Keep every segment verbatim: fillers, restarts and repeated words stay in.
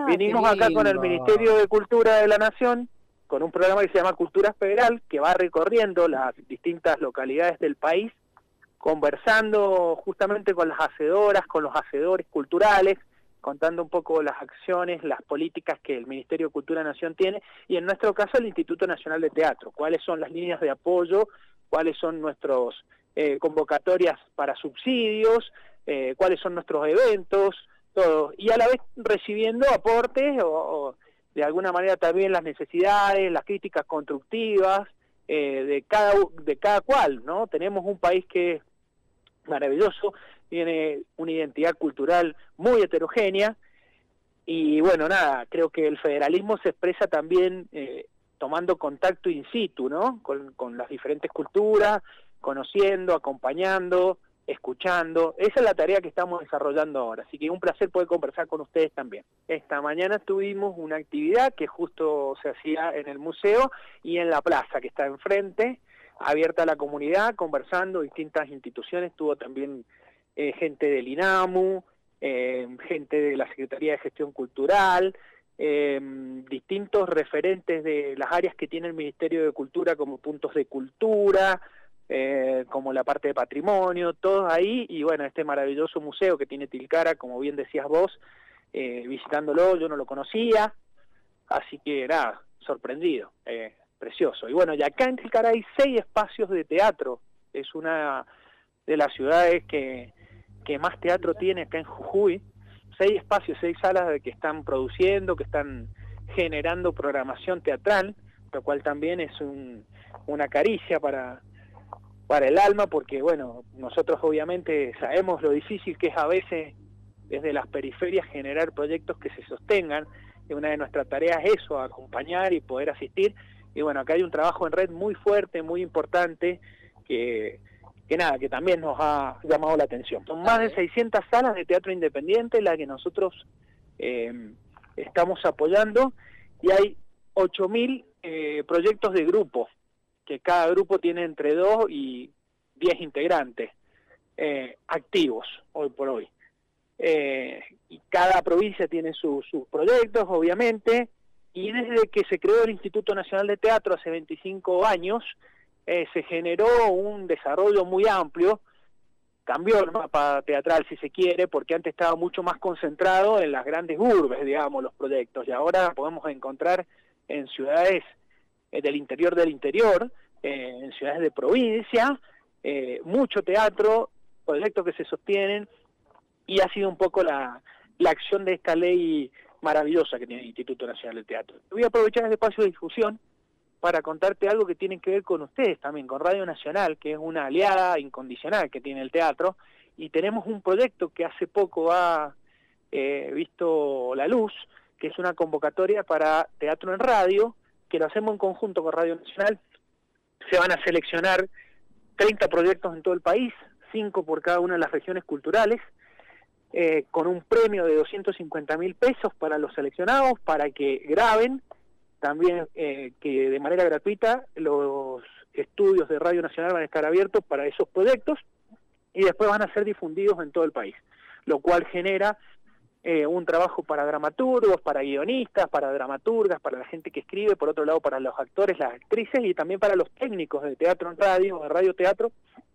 qué Vinimos acá con el lindo. Ministerio de Cultura de la Nación, con un programa que se llama Cultura Federal, que va recorriendo las distintas localidades del país, conversando justamente con las hacedoras, con los hacedores culturales, contando un poco las acciones, las políticas que el Ministerio de Cultura de la Nación tiene, y en nuestro caso el Instituto Nacional de Teatro, cuáles son las líneas de apoyo, cuáles son nuestros eh, convocatorias para subsidios, eh, cuáles son nuestros eventos, todo, y a la vez recibiendo aportes o, o de alguna manera también las necesidades, las críticas constructivas eh, de cada de cada cual, ¿no? Tenemos un país que es maravilloso, tiene una identidad cultural muy heterogénea y bueno, nada, creo que el federalismo se expresa también eh, tomando contacto in situ, ¿no? Con, con las diferentes culturas, conociendo, acompañando, escuchando. Esa es la tarea que estamos desarrollando ahora, así que un placer poder conversar con ustedes también. Esta mañana tuvimos una actividad que justo se hacía en el museo y en la plaza que está enfrente, abierta a la comunidad, conversando, distintas instituciones, tuvo también eh, gente del INAMU, eh, gente de la Secretaría de Gestión Cultural, eh, distintos referentes de las áreas que tiene el Ministerio de Cultura como puntos de cultura, eh, como la parte de patrimonio, todos ahí, y bueno, este maravilloso museo que tiene Tilcara, como bien decías vos, eh, visitándolo, yo no lo conocía, así que nada, sorprendido, eh, precioso. Y bueno, y acá en Tilcara hay seis espacios de teatro, es una de las ciudades que, que más teatro tiene acá en Jujuy, seis espacios, seis salas de que están produciendo, que están generando programación teatral, lo cual también es un, una caricia para, para el alma, porque bueno, nosotros obviamente sabemos lo difícil que es a veces desde las periferias generar proyectos que se sostengan, y una de nuestras tareas es eso, acompañar y poder asistir, y bueno, acá hay un trabajo en red muy fuerte, muy importante, que, que nada, que también nos ha llamado la atención. Son más de seiscientas salas de teatro independiente las que nosotros eh, estamos apoyando, y hay ocho mil eh, proyectos de grupo, que cada grupo tiene entre dos y diez integrantes eh, activos hoy por hoy. Eh, y cada provincia tiene sus su proyectos, obviamente, y desde que se creó el Instituto Nacional de Teatro hace veinticinco años, eh, se generó un desarrollo muy amplio, cambió el mapa teatral si se quiere, porque antes estaba mucho más concentrado en las grandes urbes, digamos, los proyectos, y ahora podemos encontrar en ciudades eh, del interior del interior, eh, en ciudades de provincia, eh, mucho teatro, proyectos que se sostienen, y ha sido un poco la, la acción de esta ley maravillosa que tiene el Instituto Nacional del Teatro. Voy a aprovechar este espacio de difusión para contarte algo que tiene que ver con ustedes también, con Radio Nacional, que es una aliada incondicional que tiene el teatro, y tenemos un proyecto que hace poco ha eh, visto la luz, que es una convocatoria para teatro en radio, que lo hacemos en conjunto con Radio Nacional. Se van a seleccionar treinta proyectos en todo el país, cinco por cada una de las regiones culturales, eh, con un premio de doscientos cincuenta mil pesos para los seleccionados, para que graben, también eh, que de manera gratuita los estudios de Radio Nacional van a estar abiertos para esos proyectos, y después van a ser difundidos en todo el país, lo cual genera eh, un trabajo para dramaturgos, para guionistas, para dramaturgas, para la gente que escribe, por otro lado para los actores, las actrices, y también para los técnicos de teatro en radio, de radioteatro,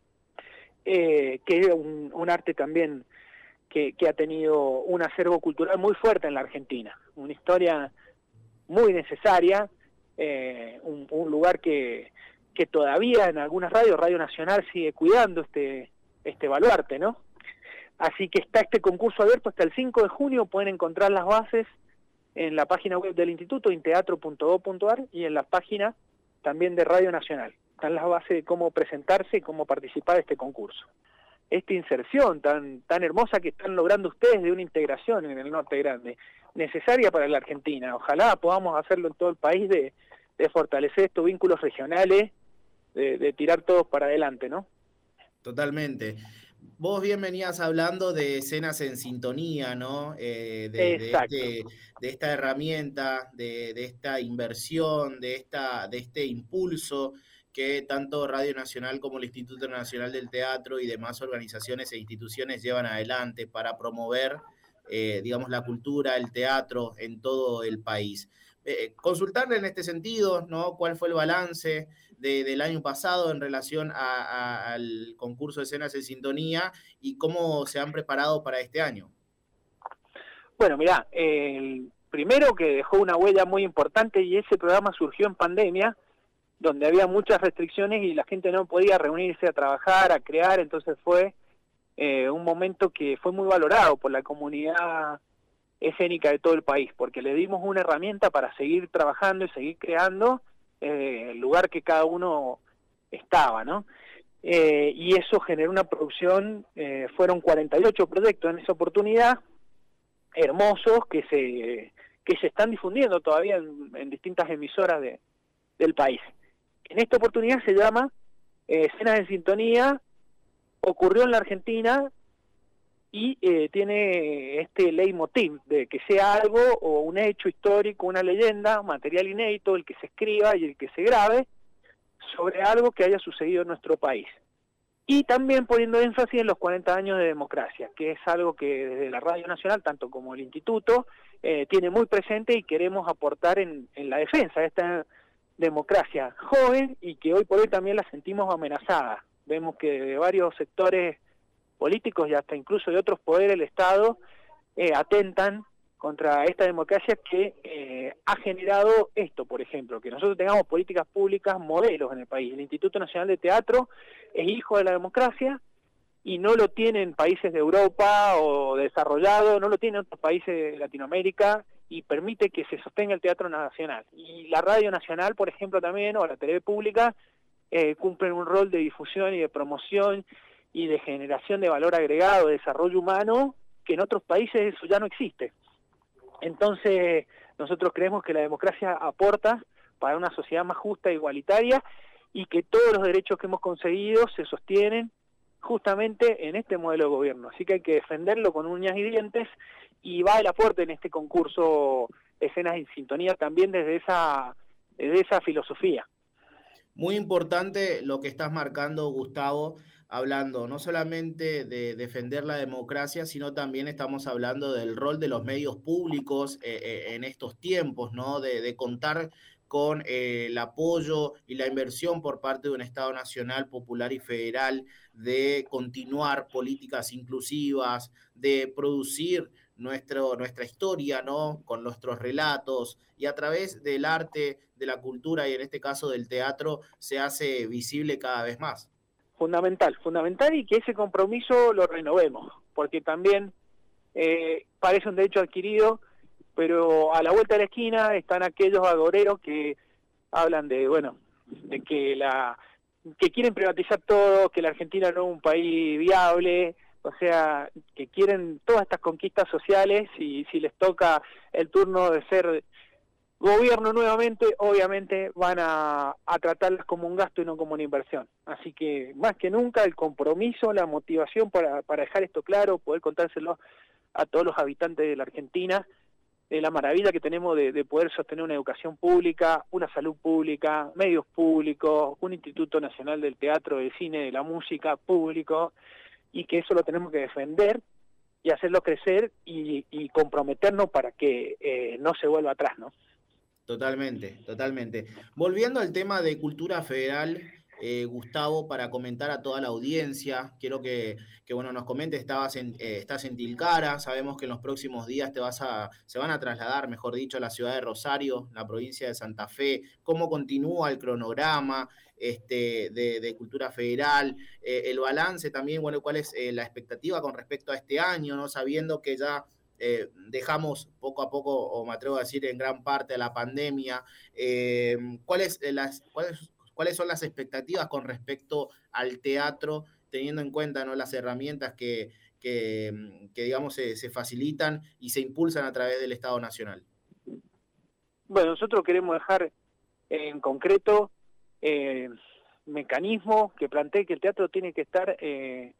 eh, que es un, un arte también que, que ha tenido un acervo cultural muy fuerte en la Argentina, una historia muy necesaria, eh, un, un lugar que, que todavía en algunas radios, Radio Nacional sigue cuidando este, este baluarte, ¿no? Así que está este concurso abierto hasta el cinco de junio, pueden encontrar las bases en la página web del Instituto, inteatro punto gob punto ar, y en la página también de Radio Nacional. Están las bases de cómo presentarse y cómo participar de este concurso. Esta inserción tan, tan hermosa que están logrando ustedes de una integración en el Norte Grande, necesaria para la Argentina. Ojalá podamos hacerlo en todo el país, de, de fortalecer estos vínculos regionales, de, de tirar todos para adelante, ¿no? Totalmente. Vos bien venías hablando de escenas en sintonía, ¿no? Eh, de, de, este, de esta herramienta, de, de esta inversión, de, esta, de este impulso que tanto Radio Nacional como el Instituto Nacional del Teatro y demás organizaciones e instituciones llevan adelante para promover eh, digamos, la cultura, el teatro en todo el país. Eh, consultarle en este sentido, ¿no? ¿Cuál fue el balance de, del año pasado en relación a, a, al concurso de Escenas en Sintonía y cómo se han preparado para este año? Bueno, mirá, el primero que dejó una huella muy importante, y ese programa surgió en pandemia, donde había muchas restricciones y la gente no podía reunirse a trabajar, a crear, entonces fue eh, un momento que fue muy valorado por la comunidad escénica de todo el país, porque le dimos una herramienta para seguir trabajando y seguir creando eh, el lugar que cada uno estaba, ¿no? Eh, y eso generó una producción, eh, fueron cuarenta y ocho proyectos en esa oportunidad, hermosos, que se que se están difundiendo todavía en, en distintas emisoras de, del país. En esta oportunidad se llama eh, Escenas en Sintonía, ocurrió en la Argentina, y eh, tiene este leitmotiv de que sea algo o un hecho histórico, una leyenda, material inédito, el que se escriba y el que se grabe sobre algo que haya sucedido en nuestro país. Y también poniendo énfasis en los cuarenta años de democracia, que es algo que desde la Radio Nacional, tanto como el Instituto, eh, tiene muy presente y queremos aportar en, en la defensa de esta democracia joven y que hoy por hoy también la sentimos amenazada. Vemos que de varios sectores políticos y hasta incluso de otros poderes del Estado eh, atentan contra esta democracia que eh, ha generado esto, por ejemplo, que nosotros tengamos políticas públicas modelos en el país. El Instituto Nacional de Teatro es hijo de la democracia y no lo tienen países de Europa o desarrollados, no lo tienen otros países de Latinoamérica y permite que se sostenga el teatro nacional. Y la Radio Nacional, por ejemplo, también, o la T V pública, eh, cumplen un rol de difusión y de promoción y de generación de valor agregado, de desarrollo humano, que en otros países eso ya no existe. Entonces, nosotros creemos que la democracia aporta para una sociedad más justa e igualitaria y que todos los derechos que hemos conseguido se sostienen justamente en este modelo de gobierno. Así que hay que defenderlo con uñas y dientes y va el aporte en este concurso Escenas en Sintonía también desde esa, desde esa filosofía. Muy importante lo que estás marcando, Gustavo, hablando no solamente de defender la democracia, sino también estamos hablando del rol de los medios públicos eh, eh, en estos tiempos, ¿no? De, de contar con eh, el apoyo y la inversión por parte de un Estado nacional, popular y federal, de continuar políticas inclusivas, de producir nuestro, nuestra historia, ¿no? Con nuestros relatos, y a través del arte, de la cultura y en este caso del teatro, se hace visible cada vez más. Fundamental, fundamental, y que ese compromiso lo renovemos, porque también eh, parece un derecho adquirido, pero a la vuelta de la esquina están aquellos agoreros que hablan de, bueno, de que la que quieren privatizar todo, que la Argentina no es un país viable, o sea, que quieren todas estas conquistas sociales y si les toca el turno de ser gobierno nuevamente, obviamente van a, a tratarlas como un gasto y no como una inversión. Así que más que nunca el compromiso, la motivación para, para dejar esto claro, poder contárselo a todos los habitantes de la Argentina, de la maravilla que tenemos de, de poder sostener una educación pública, una salud pública, medios públicos, un Instituto Nacional del Teatro, del Cine, de la Música público, y que eso lo tenemos que defender y hacerlo crecer y, y comprometernos para que eh, no se vuelva atrás, ¿no? Totalmente, totalmente. Volviendo al tema de cultura federal, eh, Gustavo, para comentar a toda la audiencia, quiero que, que bueno, nos comentes, estabas en, eh, estás en Tilcara, sabemos que en los próximos días te vas a, se van a trasladar, mejor dicho, a la ciudad de Rosario, la provincia de Santa Fe, cómo continúa el cronograma este, de, de cultura federal, eh, el balance también, bueno, cuál es eh, la expectativa con respecto a este año, ¿no? Sabiendo que ya Eh, dejamos poco a poco, o me atrevo a decir en gran parte, a la pandemia. Eh, ¿cuáles, las, cuáles, ¿Cuáles son las expectativas con respecto al teatro, teniendo en cuenta, ¿no?, las herramientas que, que, que digamos, se, se facilitan y se impulsan a través del Estado Nacional? Bueno, nosotros queremos dejar en concreto eh, mecanismos que plantee que el teatro tiene que estar eh,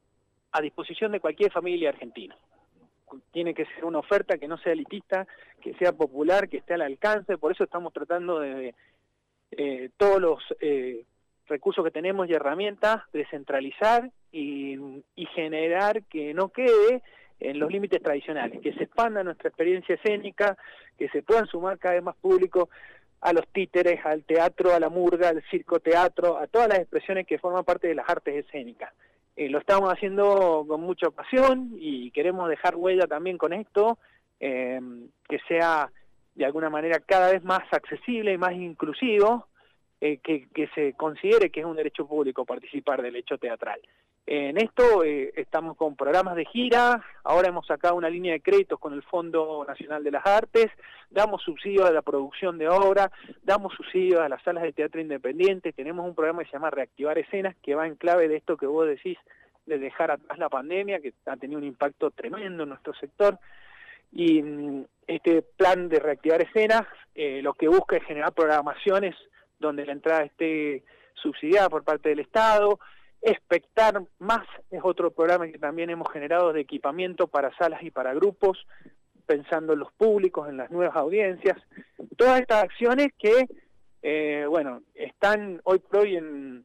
a disposición de cualquier familia argentina. Tiene que ser una oferta que no sea elitista, que sea popular, que esté al alcance. Por eso estamos tratando de eh, todos los eh, recursos que tenemos y herramientas, descentralizar y, y generar que no quede en los límites tradicionales, que se expanda nuestra experiencia escénica, que se puedan sumar cada vez más público a los títeres, al teatro, a la murga, al circo-teatro, a todas las expresiones que forman parte de las artes escénicas. Eh, lo estamos haciendo con mucha pasión y queremos dejar huella también con esto, eh, que sea de alguna manera cada vez más accesible y más inclusivo, eh, que, que se considere que es un derecho público participar del hecho teatral. En esto eh, estamos con programas de gira, ahora hemos sacado una línea de créditos con el Fondo Nacional de las Artes, damos subsidios a la producción de obra, damos subsidios a las salas de teatro independientes, tenemos un programa que se llama Reactivar Escenas, que va en clave de esto que vos decís, de dejar atrás la pandemia, que ha tenido un impacto tremendo en nuestro sector, y este plan de Reactivar Escenas eh, lo que busca es generar programaciones donde la entrada esté subsidiada por parte del Estado. Espectar Más es otro programa que también hemos generado de equipamiento para salas y para grupos, pensando en los públicos, en las nuevas audiencias. Todas estas acciones que, eh, bueno, están hoy por hoy en,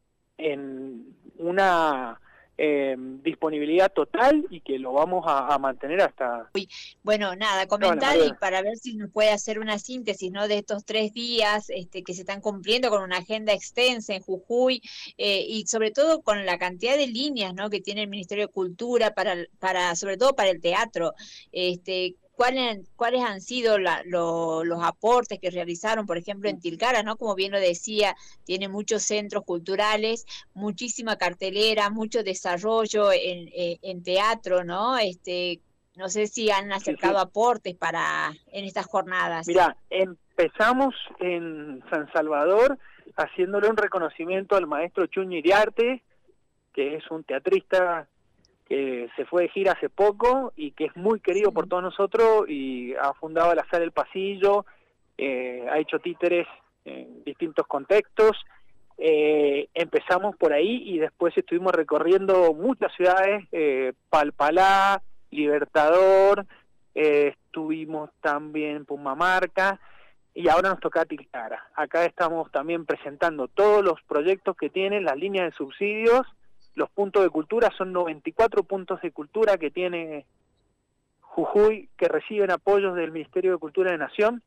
en una eh, disponibilidad total y que lo vamos a, a mantener hasta... Bueno, nada, comentar y para ver si nos puede hacer una síntesis, ¿no?, de estos tres días este, que se están cumpliendo con una agenda extensa en Jujuy eh, y sobre todo con la cantidad de líneas, ¿no?, que tiene el Ministerio de Cultura para, para sobre todo para el teatro. Este, ¿Cuáles, cuáles han sido la, lo, los aportes que realizaron, por ejemplo, en Tilcara, ¿no? Como bien lo decía, tiene muchos centros culturales, muchísima cartelera, mucho desarrollo en, en, en teatro, ¿no? Este, no sé si han acercado sí, sí. aportes para en estas jornadas. Mira, empezamos en San Salvador haciéndole un reconocimiento al maestro Chuño Iriarte, que es un teatrista que se fue de gira hace poco y que es muy querido sí. por todos nosotros y ha fundado la Sala del Pasillo, eh, ha hecho títeres en distintos contextos. Eh, empezamos por ahí y después estuvimos recorriendo muchas ciudades, eh, Palpalá, Libertador, eh, estuvimos también en Pumamarca y ahora nos toca Tilcara. Acá estamos también presentando todos los proyectos que tienen, las líneas de subsidios. Los puntos de cultura son noventa y cuatro puntos de cultura que tiene Jujuy, que reciben apoyos del Ministerio de Cultura de Nación.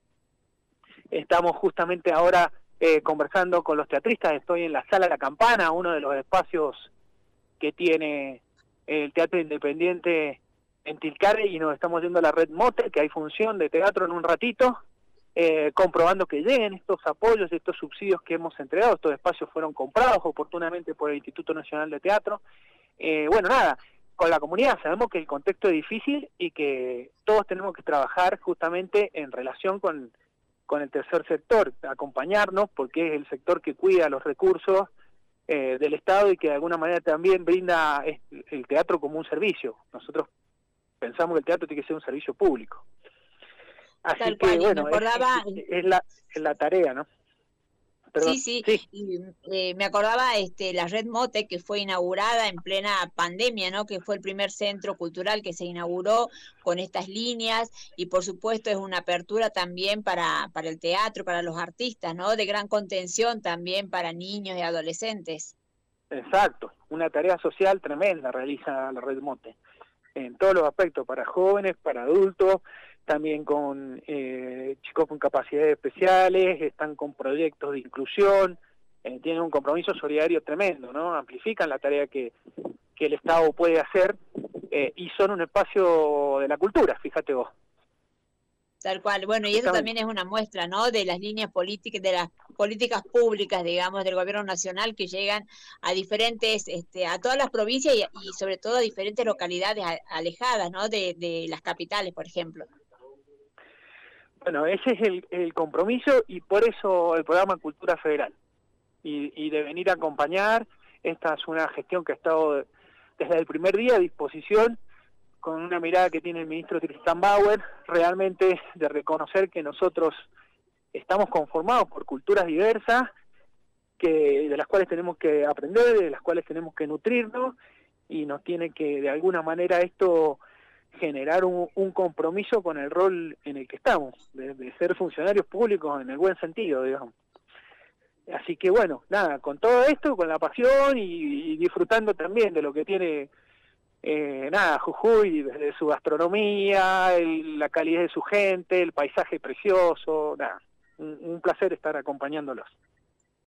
Estamos justamente ahora eh, conversando con los teatristas, estoy en la Sala La Campana, uno de los espacios que tiene el Teatro Independiente en Tilcara, y nos estamos yendo a la Red Mote, que hay función de teatro en un ratito, eh, comprobando que lleguen estos apoyos, estos subsidios que hemos entregado. Estos espacios fueron comprados oportunamente por el Instituto Nacional de Teatro. Eh, bueno, nada, con la comunidad sabemos que el contexto es difícil y que todos tenemos que trabajar justamente en relación con, con el tercer sector, acompañarnos, porque es el sector que cuida los recursos eh, del Estado y que de alguna manera también brinda el teatro como un servicio. Nosotros pensamos que el teatro tiene que ser un servicio público. Así Tal que, cual, bueno, me acordaba... es, es, la, es la tarea, ¿no? Perdón. Sí, sí, sí. Y, eh, me acordaba este, la Red Mote, que fue inaugurada en plena pandemia, ¿no? Que fue el primer centro cultural que se inauguró con estas líneas, y por supuesto es una apertura también para, para el teatro, para los artistas, ¿no? De gran contención también para niños y adolescentes. Exacto, una tarea social tremenda realiza la Red Mote, en todos los aspectos, para jóvenes, para adultos, también con eh, chicos con capacidades especiales, están con proyectos de inclusión, eh, tienen un compromiso solidario tremendo, ¿no? Amplifican la tarea que, que el Estado puede hacer eh, y son un espacio de la cultura, fíjate vos. Tal cual, bueno, y eso también es una muestra, ¿no?, de las líneas políticas, de las políticas públicas, digamos, del gobierno nacional, que llegan a diferentes, este, a todas las provincias y, y sobre todo a diferentes localidades alejadas, ¿no?, de, de las capitales, por ejemplo. Bueno, ese es el, el compromiso, y por eso el programa Cultura Federal, y, y de venir a acompañar. Esta es una gestión que ha estado desde el primer día a disposición, con una mirada que tiene el ministro Tristan Bauer, realmente de reconocer que nosotros estamos conformados por culturas diversas, que de las cuales tenemos que aprender, de las cuales tenemos que nutrirnos, y nos tiene que de alguna manera esto generar un, un compromiso con el rol en el que estamos, de, de ser funcionarios públicos en el buen sentido, digamos. Así que bueno, nada, con todo esto, con la pasión y, y disfrutando también de lo que tiene eh, nada, Jujuy, desde su gastronomía, el, la calidez de su gente, el paisaje precioso, nada, un, un placer estar acompañándolos.